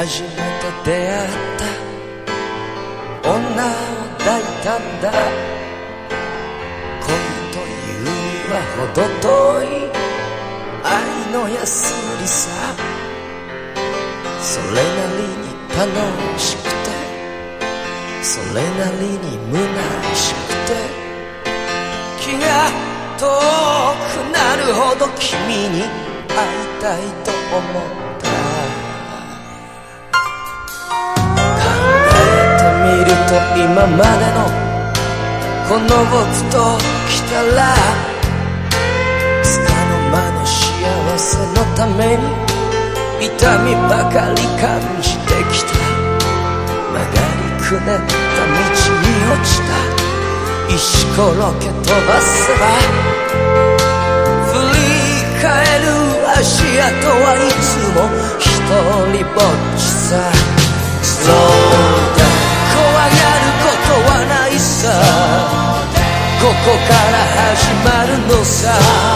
初めて出会った女を抱いたんだ。恋というには程遠い愛の安売りさ。それなりに楽しくて、それなりに虚しくて、気が遠くなるほど君に会いたいと思った。考えてみると今までのこの僕と来たら、つかの間の幸せのために痛みばかり感じてきた。曲がりくねった道に落ちた石ころけ飛ばせば、振り返る足跡はいつも一人ぼっちさ。そうだ、怖がることはないさ。ここから始まるのさ。